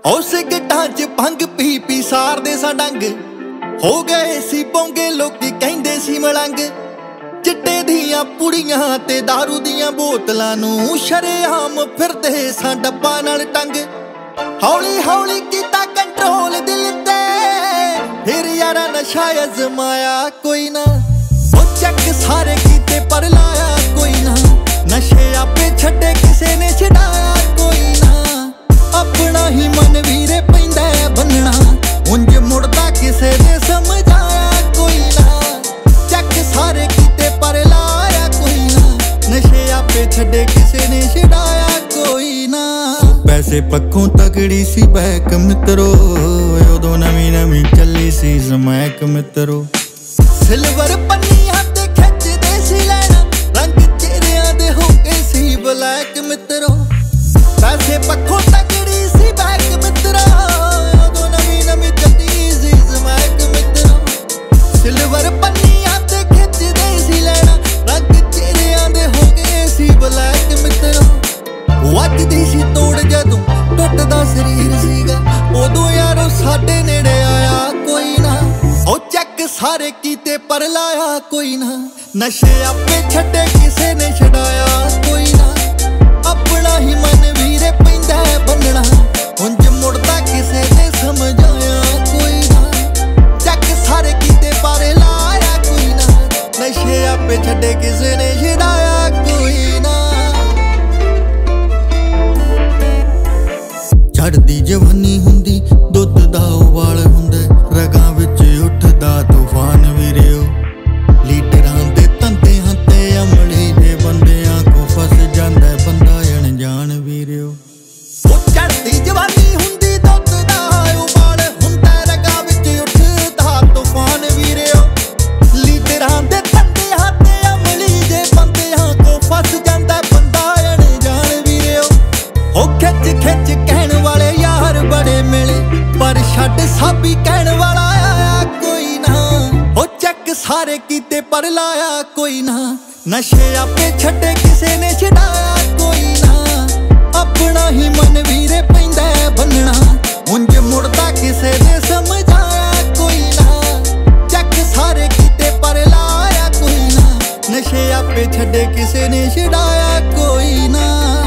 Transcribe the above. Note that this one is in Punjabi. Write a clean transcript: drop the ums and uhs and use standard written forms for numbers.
ਉਸ ਗਿੱਟਾਂ 'ਚ ਭੰਗ ਪੀ ਪੀ ਸਾਰਦੇ ਸਾਂ ਡੰਗ। ਹੋ ਗਏ ਸੀ ਪੌਂਗੇ ਲੋਕੀ ਕਹਿੰਦੇ ਸੀ ਮਲੰਗ। ਚਿੱਟੇ ਦੀਆਂ ਪੁੜੀਆਂ ਤੇ ਦਾਰੂ ਦੀਆਂ ਬੋਤਲਾਂ ਨੂੰ ਸ਼ਰੇਆਮ ਫਿਰਦੇ ਸਾਂ ਡੱਬਾ ਨਾਲ ਟੰਗ। ਹੌਲੀ ਹੌਲੀ ਕੀਤਾ ਕੰਟਰੋਲ ਦਿਲ ਤੇ, ਫਿਰ ਯਾਰਾ ਨਸ਼ਾ ਅਜ਼ਮਾਇਆ ਕੋਈ ਨਾ। ਉਹ ਚੱਕ ਸਾਰੇ ਕੀਤੇ ਪਰ ਲਾਇਆ ਕੋਈ ਨਾ। ਨਸ਼ੇ ਆਪੇ ਛੱਡੇ ਕਿਸੇ ਨੇ ਛਡਾਇਆ ਕੋਈ ਨਾ। ਆਪਣਾ ਹੀ ਮਨ ਵੀਰੇ ਪੈਂਦਾ ਬੰਨਣਾ, ਉਂਝ ਮੁੜਦਾ ਕਿਸੇ ਨੇ ਸਮਝਾਇਆ ਕੋਈ ਨਾ। ਚੱਕ ਸਾਰੇ ਕੀਤੇ ਪਰ ਲਾਇਆ ਕੋਈ ਨਾ। ਨਸ਼ੇ ਆਪੇ ਛੱਡੇ ਕਿਸੇ ਨੇ ਛਡਾਇਆ ਕੋਈ ਨਾ। ਪੈਸੇ ਪੱਖੋਂ ਤਗੜੀ ਸੀ ਬੈਕ ਮਿੱਤਰੋ, ਉਦੋਂ ਨਵੀਂ ਨਵੀਂ ਚੱਲੀ ਸੀ ਸਮੈਕ ਮਿੱਤਰੋ। ਸਿਲਵਰ ਪੰਨੀਆਂ ਤੇ ਖਿੱਚਦੇ ਸੀ ਲੈਣਾ, ਰੰਗ ਚਿਹਰਿਆਂ ਦੇ ਹੋ ਗਏ ਸੀ ਬਲੈਕ ਮਿੱਤਰੋ। ਪੈਸੇ ਪੱਖੋਂ ਤਗੜੀ ਸੀ ਬੈਕ ਮਿੱਤਰੋ, ਉਦੋਂ ਨਵੀਂ ਨਵੀਂ ਚੱਲੀ ਸੀ ਸਮੈਕ ਮਿੱਤਰੋ। ਸਿਲਵਰ ਪੰਨੀਆਂ ਤੇ ਖਿੱਚਦੇ ਸੀ ਲੈਣਾ, ਰੰਗ ਚਿਹਰਿਆਂ ਦੇ ਹੋ ਗਏ ਸੀ ਬਲੈਕ ਮਿੱਤਰੋ। ਵੱਜਦੀ ਸੀ ਤੋੜ ਜਦੋਂ ਟੁੱਟਦਾ ਸਰੀਰ ਸੀਗਾ, ਉਦੋਂ ਯਾਰੋ ਸਾਡੇ ਨੇੜੇ ਆਇਆ ਕੋਈ ਨਾ। ਉਹ ਚੱਕ ਸਾਰੇ ਕੀਤੇ ਪਰ ਲਾਇਆ ਕੋਈ ਨਾ। ਨਸ਼ੇ ਆਪੇ ਛੱਡੇ ਕਿਸੇ ਨੇ ਛਡਾਇਆ ਕੋਈ ਨਾ। ਆਪਣਾ ਹੀ ਮਨ ਵੀਰੇ ਪੈਂਦਾ ਬੰਨਣਾ, ਉਂਝ ਮੁੜਦਾ ਕਿਸੇ ਨੇ ਸਮਝਾਇਆ ਕੋਈ ਨਾ। ਚੱਕ ਸਾਰੇ ਕੀਤੇ ਪਰ ਲਾਇਆ ਕੋਈ ਨਾ। ਨਸ਼ੇ ਆਪੇ ਛੱਡੇ ਕਿਸੇ ਨੇ ਛਡਾਇਆ ਕੋਈ ਨਾ। ਚੜ੍ਹਦੀ ਜਵਾਨੀ ਹੁੰਦੀ ਦੁੱਧ ਦਾ ਉਬਾਲ ਹੁੰਦਾ, ਰਗਾਂ ਵਿੱਚ ਉੱਠਦਾ ਤੂਫਾਨ ਵੀਰਿਓ। ਲੀਡਰਾਂ ਦੇ ਧੰਦਿਆਂ ਤੇ ਅਮਲੀ ਦੇ ਬੰਦਿਆਂ ਕੋ ਫਸ ਜਾਂਦਾ ਬੰਦਾ ਅਣਜਾਣ ਵੀਰਿਓ। ਉਹ ਚੜ੍ਹਦੀ ਜਵਾਨੀ ਹੁੰਦੀ ਦੁੱਧ ਦਾ ਉਬਾਲ ਹੁੰਦਾ, ਰਗਾਂ ਵਿੱਚ ਉੱਠਦਾ ਤੂਫਾਨ ਵੀਰਿਓ। ਲੀਡਰਾਂ ਦੇ ਧੰਦਿਆਂ ਤੇ ਅਮਲੀ ਦੇ ਬੰਦਿਆਂ ਕੋ ਫਸ ਜਾਂਦਾ ਬੰਦਾ ਅਣਜਾਣ ਵੀਰਿਓ। ਉਹ ਖਿੱਚ ਖਿੱਚ ਕਹਿਣ ਵਾਲੇ ਯਾਰ ਬੜੇ ਮਿਲੇ, ਪਰ ਛੱਡ ਸਾਬੀ ਕਹਿਣ ਵਾਲਾ ਆਇਆ ਕੋਈ ਨਾ। ਉਹ ਚੱਕ ਸਾਰੇ ਕੀਤੇ ਪਰ ਲਾਇਆ ਕੋਈ ਨਾ। ਨਸ਼ੇ ਆਪੇ ਛੱਡੇ ਕਿਸੇ ਨੇ ਛਡਾਇਆ ਕੋਈ ਨਾ। ਆਪਣਾ ਹੀ ਮਨ ਵੀਰੇ ਪੈਂਦਾ ਬੰਨਣਾ, ਉਂਝ ਮੁੜਦਾ ਕਿਸੇ ਨੇ ਸਮਝਾਇਆ ਕੋਈ ਨਾ। ਚੱਕ ਸਾਰੇ ਕੀਤੇ ਪਰ ਲਾਇਆ ਕੋਈ ਨਾ। ਨਸ਼ੇ ਆਪੇ ਛੱਡੇ ਕਿਸੇ ਨੇ ਛਡਾਇਆ ਕੋਈ ਨਾ।